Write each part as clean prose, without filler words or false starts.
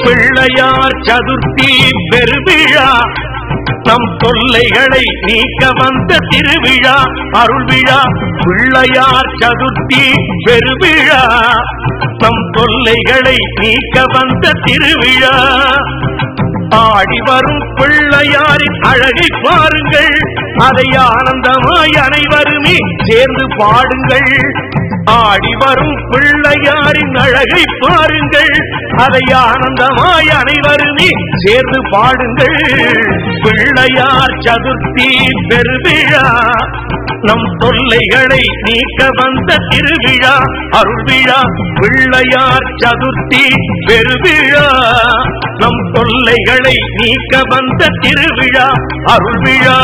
பிள்ளையார் சதுர்த்தி பெருவிழா நம் தொல்லைகளை நீக்க வந்த திருவிழா அருள் விழா. பிள்ளையார் சதுர்த்தி பெருவிழா நம் தொல்லைகளை நீக்க வந்த திருவிழா. ஆடி வரும் பிள்ளையாரின் அழகை பாருங்கள், அதை ஆனந்தமாய் அனைவருமே சேர்ந்து பாடுங்கள். ஆடி வரும் பிள்ளையாரின் அழகை பாருங்கள், அதை ஆனந்தமாய் அனைவருமே சேர்ந்து பாடுங்கள். பிள்ளையார் சதுர்த்தி பெருவிழா நம் தொல்லைகளை நீக்க வந்த திருவிழா அருள் விழா. பிள்ளையார் சதுர்த்தி பெருவிழா நம் தொல்லைகளை நீக்க வந்த திருவிழா அருள் விழா.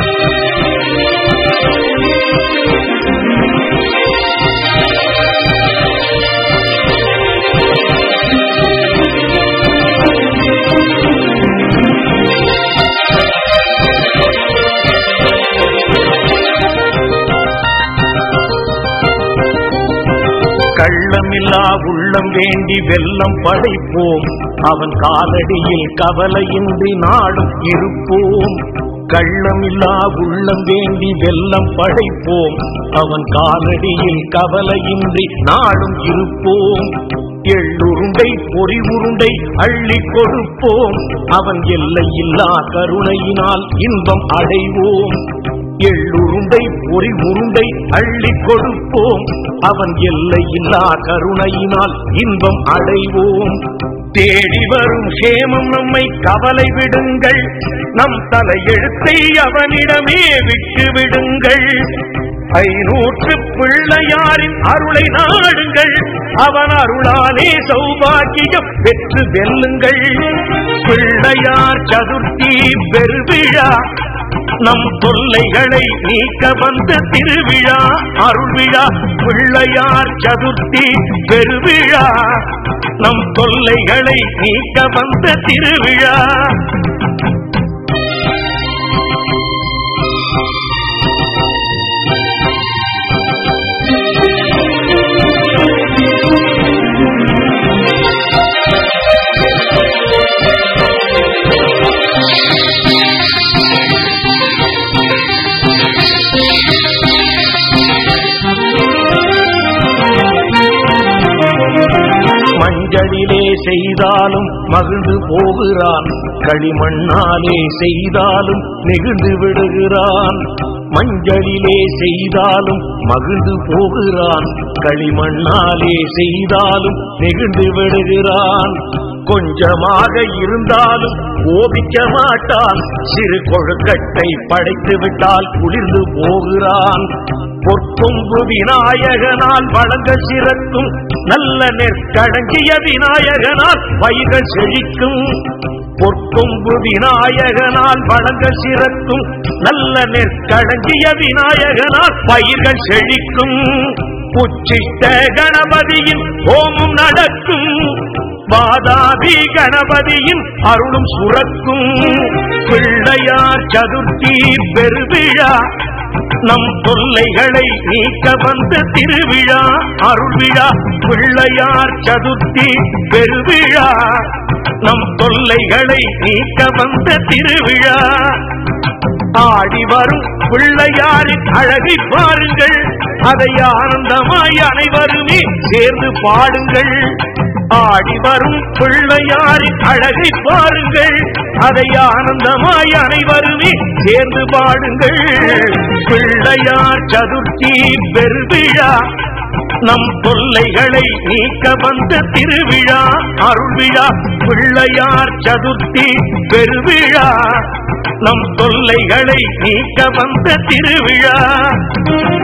கள்ளமில்லா உள்ளம் வேண்டி வெல்லம் படைப்போம், அவன் காலடியில் கவலையின்றி நாடும் இருப்போம். கள்ளமில்லா உள்ளம் வேண்டி வெல்லம் படைப்போம், அவன் காலடியில் கவலையின்றி நாடும் இருப்போம். எள்ளுருண்டை பொறி உருண்டை அள்ளி கொடுப்போம், அவன் எல்லையில்லா கருணையினால் இன்பம் அடைவோம். எள்ளுருண்டை பொறி உருண்டை அள்ளி கொடுப்போம், அவன் எல்லையில்லா கருணையினால் இன்பம் அடைவோம். தேடி வரும் சேமம் நம்மை கவலை விடுங்கள், நம் தலையெழுத்தை அவனிடமே விட்டு விடுங்கள். 500 பிள்ளையாரின் அருளை நாடுங்கள், அவன் அருளாலே சௌபாக்கியம் பெற்று வெல்லுங்கள். பிள்ளையார் சதுர்த்தி பெருவிழா நம் தொல்லைகளை நீக்க வந்த திருவிழா அருள் விழா. பிள்ளையார் சதுர்த்தி பெருவிழா நம் தொல்லைகளை நீக்க வந்த திருவிழா. மஞ்சளிலே செய்தாலும் மகிழ்ந்து போகிறான், களிமண்ணாலே செய்தாலும் நெகிழ்ந்து விடுகிறான். மஞ்சளிலே செய்தாலும் மகிழ்ந்து போகிறான், களிமண்ணாலே செய்தாலும் நெகிழ்ந்து விடுகிறான். கொஞ்சமாக இருந்தாலும் கோபிக்க மாட்டான், சிறு கொழுக்கட்டை படைத்து விட்டால் குளிர்ந்து போகிறான். பொற்கொம்பு விநாயகனால் வழங்க சிறக்கும், நல்ல நெற்கடங்கிய விநாயகனால் பயிர்கள் செழிக்கும். பொற்கொம்பு விநாயகனால் வழங்க சிறக்கும், நல்ல நெற்கடங்கிய விநாயகனால் பயிர்கள் செழிக்கும். உச்சிஷ்ட கணபதியின் ஹோமம் நடக்கும், வாதாபி கணபதியின் அருளும் சுரக்கும். பிள்ளையார் சதுர்த்தி பெருவிழா நம் தொல்லைகளை நீக்க வந்த திருவிழா அருள் விழா. பிள்ளையார் சதுர்த்தி பெருவிழா நம் தொல்லைகளை நீக்க வந்த திருவிழா. ஆடி வரும் பிள்ளையாரின் அழகை பாருங்கள், அதை ஆனந்தமாய் அனைவருமே சேர்ந்து பாடுங்கள். ஆடி வரும் பிள்ளையாரின் அழகை பாருங்கள், அதை ஆனந்தமாய் அனைவருமே சேர்ந்து பாடுங்கள். பிள்ளையார் சதுர்த்தி பெருவிழா நம் தொல்லைகளை நீக்க வந்த திருவிழா அருள் விழா. பிள்ளையார் சதுர்த்தி பெருவிழா நம் தொல்லைகளை நீக்க வந்த திருவிழா.